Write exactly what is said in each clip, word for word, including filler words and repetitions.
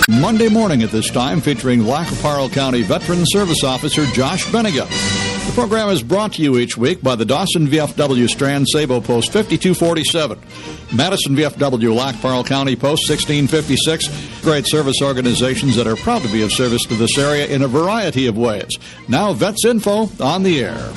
Monday morning at this time, featuring Lackaparle County Veteran Service Officer Josh Benniga. The program is brought to you each week by the Dawson V F W Strand Sabo Post fifty-two forty-seven, Madison V F W Lackaparle County Post sixteen fifty-six, great service organizations that are proud to be of service to this area in a variety of ways. Now, Vets Info on the air.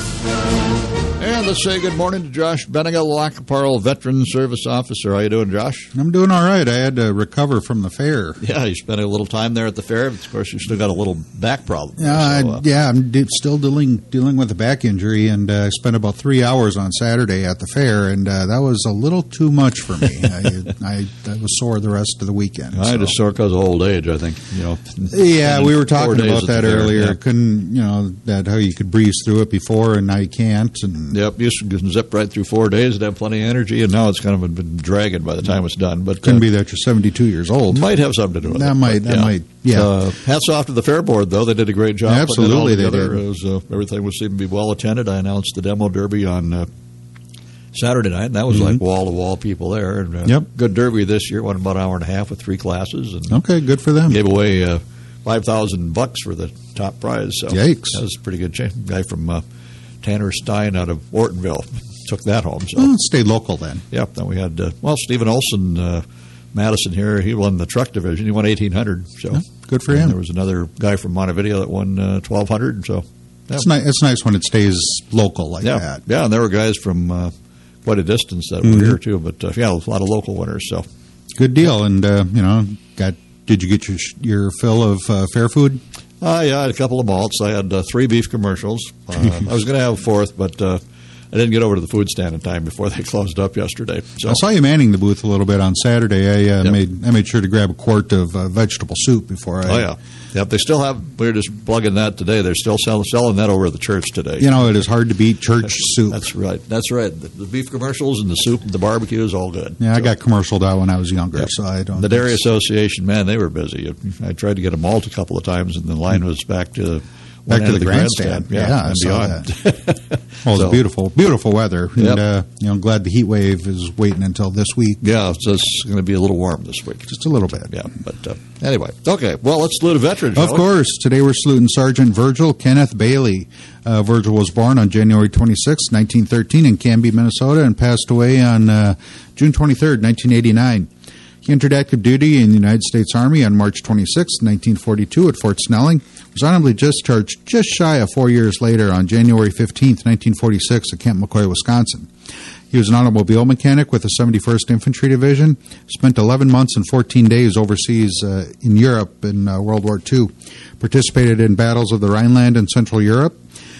And let's say good morning to Josh Benniga, Lackaparle Veteran Service Officer. How you doing, Josh? I'm doing all right. I had to recover from the fair. Yeah, you spent a little time there at the fair. Of course, you've still got a little back problem. Yeah, so, uh, I, yeah, I'm de- still dealing dealing with a back injury, and uh, I spent about three hours on Saturday at the fair, and uh, that was a little too much for me. I, I, I was sore the rest of the weekend. I so. just sore because of old age, I think. You know. Yeah, we were talking about that fair, earlier. Yeah. Couldn't you know that how you could breeze through it before, and now you can't. And Yep, used to zip right through four days and have plenty of energy, and now it's kind of been dragging by the time it's done. But couldn't uh, be that you're seventy-two years old. Might have something to do with that it. Might, but, that yeah. might, yeah. Uh, hats off to the fair board, though. They did a great job. Absolutely, putting it all they together. did. It was, uh, everything was seemed to be well attended. I announced the demo derby on uh, Saturday night, and that was mm-hmm. like wall-to-wall people there. And, uh, yep. Good derby this year. Went about an hour and a half with three classes. And okay, good for them. Gave away uh, five thousand bucks for the top prize. So Yikes. That was a pretty good chance. Guy from uh, Tanner Stein out of Ortonville took that home. So Well, stay local then. Yep. Then we had, uh, well, Stephen Olson, uh, Madison here. He won the truck division. He won eighteen hundred. So yeah, good for and him. There was another guy from Montevideo that won uh, twelve hundred. So yeah. It's nice. It's nice when it stays local like yeah. that. Yeah, and there were guys from uh, quite a distance that mm-hmm. were here too. But uh, yeah, a lot of local winners. So good deal. And uh, you know, got did you get your your fill of uh, fair food? Uh, yeah, I had a couple of malts. I had uh, three beef commercials. Uh, I was going to have a fourth, but uh, I didn't get over to the food stand in time before they closed up yesterday. So I saw you manning the booth a little bit on Saturday. I uh, yep. made I made sure to grab a quart of uh, vegetable soup before I. Oh yeah, yep. They still have. We were just plugging that today. They're still sell, selling that over at the church today. You know, it is hard to beat church that's, soup. That's right. That's right. The, the beef commercials and the soup and the barbecue is all good. Yeah, so, I got commercialed out when I was younger, yep. so I don't. The Dairy Association, man, they were busy. I tried to get a malt a couple of times, and the line was back to. Back to the, the grandstand, grandstand. Yeah, yeah, and I saw beyond. that. Well, So- it's beautiful, beautiful weather, and Yep. uh, you know, I'm glad the heat wave is waiting until this week, Yeah, so it's going to be a little warm this week. just a little bit. Yeah, but uh, anyway, okay. Well, let's salute a veteran. Of shall we? course. Today we're saluting Sergeant Virgil Kenneth Bailey. Uh, Virgil was born on January twenty-sixth, nineteen thirteen in Canby, Minnesota, and passed away on uh, June twenty-third, nineteen eighty-nine. He entered active duty in the United States Army on March twenty-sixth, nineteen forty-two at Fort Snelling. Was honorably discharged just shy of four years later on January fifteenth, nineteen forty-six at Camp McCoy, Wisconsin. He was an automobile mechanic with the seventy-first Infantry Division, spent eleven months and fourteen days overseas uh, in Europe in uh, World War Two, participated in battles of the Rhineland and Central Europe,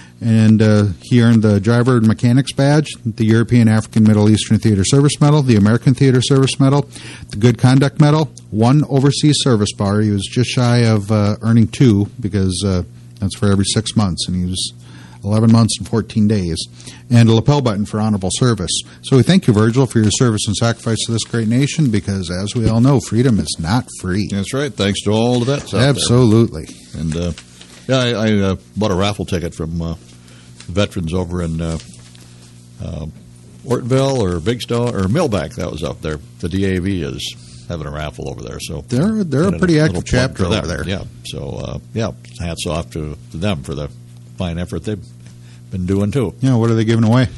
and uh, he earned the Driver and Mechanics Badge, the European, African, Middle Eastern Theater Service Medal, the American Theater Service Medal, the Good Conduct Medal, one Overseas Service Bar. He was just shy of uh, earning two because uh, that's for every six months, and he was eleven months and fourteen days, and a lapel button for honorable service. So we thank you, Virgil, for your service and sacrifice to this great nation because, as we all know, freedom is not free. That's right. Thanks to all the vets out Absolutely. there. And, uh, yeah, I, I uh, bought a raffle ticket from uh, veterans over in uh, uh, Ortonville or Big Stone or Millbank. That was up there. The D A V is having a raffle over there. So They're, they're a pretty active chapter over there. Yeah. So, uh, yeah, hats off to, to them for the fine effort they've been doing, too. Yeah, what are they giving away?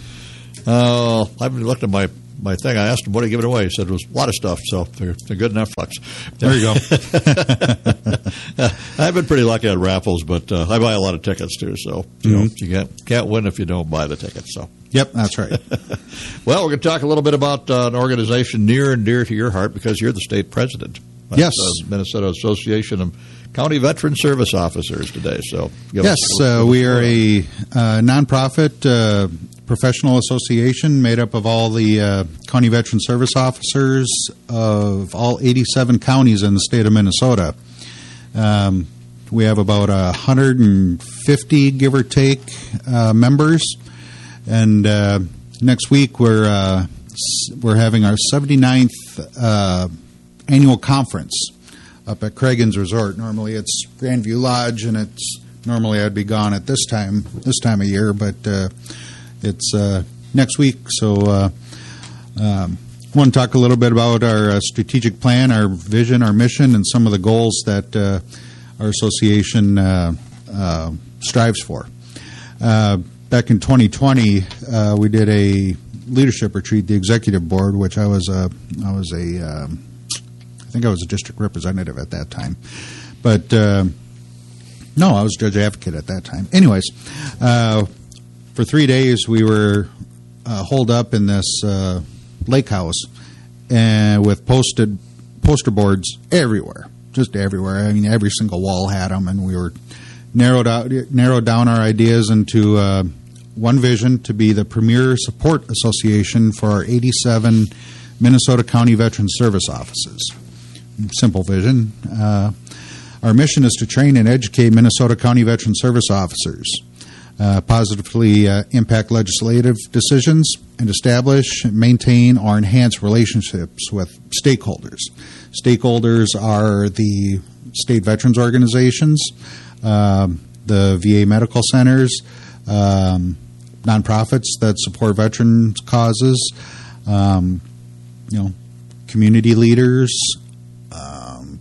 Uh, I've looked at my, my thing. I asked him, what are you giving away? He said it was a lot of stuff, so they're, they're good enough bucks. There you go. I've been pretty lucky at raffles, but uh, I buy a lot of tickets, too, so you, Mm-hmm. know, you can't, can't win if you don't buy the tickets. So, Yep, that's right. well, we're going to talk a little bit about uh, an organization near and dear to your heart because you're the state president. That's, Yes. uh, Minnesota Association of County Veteran Service Officers today. So, give Yes, us a- uh, we are a uh, nonprofit uh, professional association made up of all the uh, county veteran service officers of all eighty-seven counties in the state of Minnesota. Um, we have about one hundred fifty, give or take, uh, members, and uh, next week we're uh, we're having our seventy-ninth uh, annual conference up at Cragun's Resort. Normally it's Grandview Lodge, and it's normally I'd be gone at this time this time of year, but uh, it's uh, next week. So uh, um, want to talk a little bit about our uh, strategic plan, our vision, our mission, and some of the goals that uh, our association uh, uh, strives for. Uh, back in twenty twenty, uh, we did a leadership retreat, the executive board, which I was a, I was a, um, I think I was a district representative at that time, but uh, no, I was judge advocate at that time. Anyways, uh, for three days we were uh, holed up in this uh, lake house, and with posted poster boards everywhere, just everywhere. I mean, every single wall had them, and we were narrowed out, narrowed down our ideas into uh, one vision: to be the premier support association for our eighty-seven Minnesota County Veteran Service offices. Simple vision. Uh, our mission is to train and educate Minnesota County Veteran Service officers, Uh, positively uh, impact legislative decisions, and establish, maintain, or enhance relationships with stakeholders. Stakeholders are the state veterans organizations, um, the V A medical centers, um, nonprofits that support veterans causes, um, you know, community leaders, um,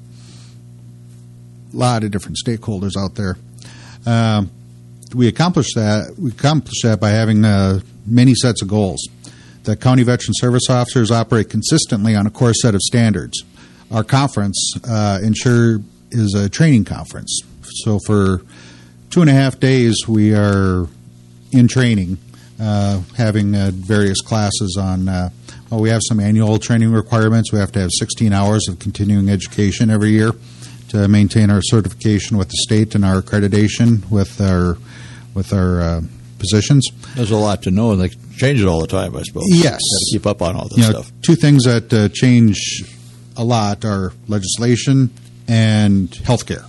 a lot of different stakeholders out there. Um, We accomplish that. We accomplish that by having uh, many sets of goals. The County Veteran Service officers operate consistently on a core set of standards. Our conference, uh, Ensure, is a training conference. So for two and a half days, we are in training, uh, having uh, various classes on. Uh, well, we have some annual training requirements. We have to have sixteen hours of continuing education every year to maintain our certification with the state and our accreditation with our with our uh, positions. There's a lot to know, and they change it all the time, I suppose. Yes. You got to keep up on all this you know, stuff. Two things that uh, change a lot are legislation and healthcare,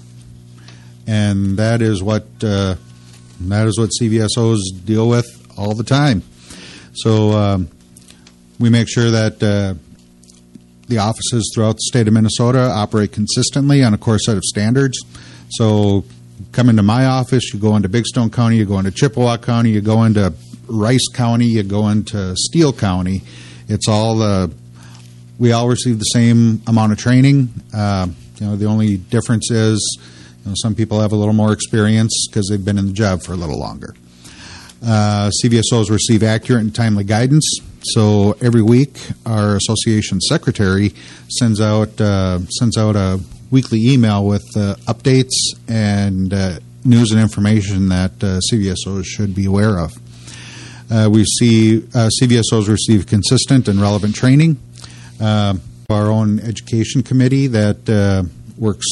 and that is what uh, that is what C V S Os deal with all the time. So um, we make sure that uh, the offices throughout the state of Minnesota operate consistently on a core set of standards. So come into my office, you go into Big Stone County, you go into Chippewa County, you go into Rice County, you go into Steele County. It's all the, we all receive the same amount of training. Uh, you know, the only difference is, you know, some people have a little more experience because they've been in the job for a little longer. Uh, C V S Os receive accurate and timely guidance. So every week, our association secretary sends out uh, sends out a weekly email with uh, updates and uh, news and information that uh, C V S Os should be aware of. Uh, we see uh, C V S Os receive consistent and relevant training. Uh, our own education committee that uh, works.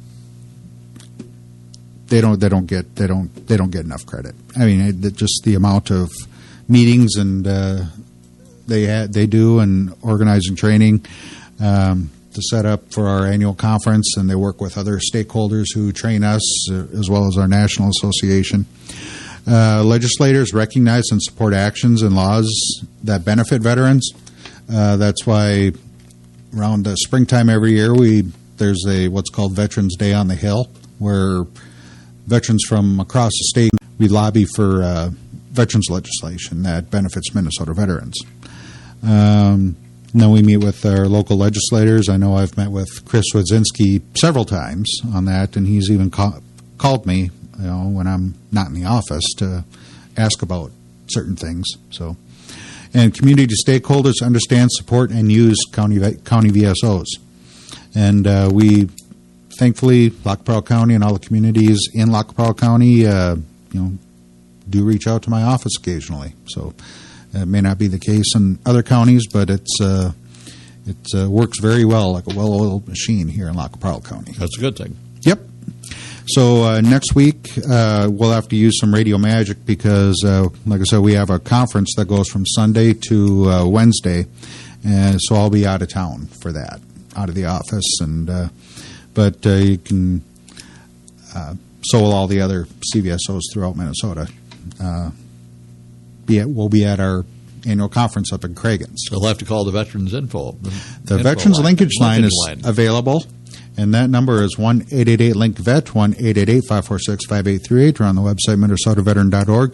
They don't. They don't get. They don't. They don't get enough credit. I mean, it, just the amount of meetings and uh, they had, they do and organizing training um, to set up for our annual conference, and they work with other stakeholders who train us uh, as well as our national association. Uh, legislators recognize and support actions and laws that benefit veterans. Uh, that's why around the springtime every year we there's a what's called Veterans Day on the Hill, where veterans from across the state, we lobby for uh, veterans legislation that benefits Minnesota veterans. Um, then we meet with our local legislators. I know I've met with Chris Wadzinski several times on that, and he's even ca- called me, you know, when I'm not in the office to ask about certain things. So, and community stakeholders understand, support, and use county county V S Os, and uh, we. Thankfully, Lac La Parole County and all the communities in Lac La Parole County, uh, you know, do reach out to my office occasionally. So it may not be the case in other counties, but it's uh, it uh, works very well, like a well-oiled machine here in Lac La Parole County. That's a good thing. Yep. So uh, next week uh, we'll have to use some radio magic because, uh, like I said, we have a conference that goes from Sunday to uh, Wednesday, and so I'll be out of town for that, out of the office, and. Uh, But uh, you can, uh, so will all the other C V S Os throughout Minnesota. Uh, be at, we'll be at our annual conference up in Craigens. So we'll have to call the Veterans Info. The, the info Veterans line. Linkage line is line. available, and that number is one eight eight eight link vet, one eight eight eight, five four six, five eight three eight, or on the website minnesota veteran dot org.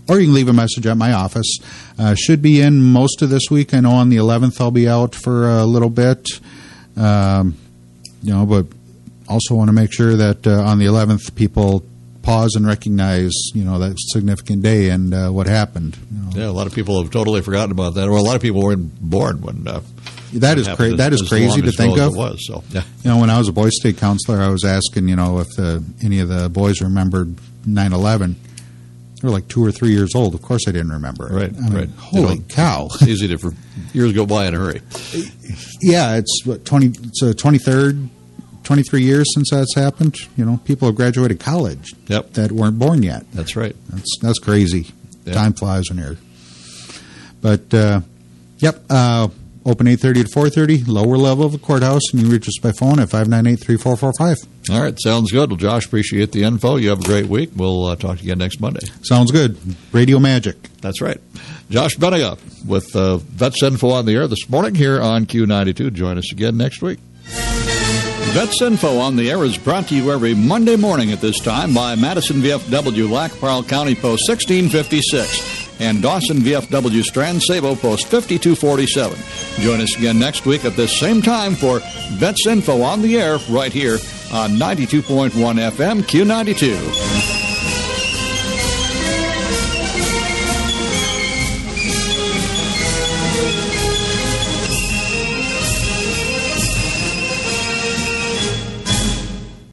or you can leave a message at my office. Uh, should be in most of this week. I know on the eleventh I'll be out for a little bit, um, you know, but also want to make sure that uh, on the eleventh people pause and recognize, you know, that significant day and uh, what happened. You know. Yeah, a lot of people have totally forgotten about that. Or a lot of people weren't born when uh, that is cra- that is crazy to think of. It was, so, yeah. You know, when I was a Boys State counselor, I was asking, you know, if the, any of the boys remembered nine eleven. They were like two or three years old. Of course, I didn't remember it. Right, I mean, right. Holy you know, cow! It's easy to for years go by in a hurry. Yeah, it's what twenty. It's a twenty-third. twenty-three years since that's happened. You know, people have graduated college yep. that weren't born yet. That's right. That's that's crazy. Yep. Time flies when you're. But uh, yep, uh, open eight thirty to four thirty. Lower level of the courthouse, and you reach us by phone at five nine eight three four four five. All right, sounds good. Well, Josh, appreciate the info. You have a great week. We'll uh, talk to you again next Monday. Sounds good. Radio magic. That's right. Josh Benega with uh, Vets Info on the air this morning here on Q ninety-two. Join us again next week. Vets Info on the air is brought to you every Monday morning at this time by Madison V F W Lac-Parle County Post sixteen fifty-six and Dawson V F W Strand Sabo Post fifty-two forty-seven. Join us again next week at this same time for Vets Info on the air right here on ninety-two point one F M Q ninety-two.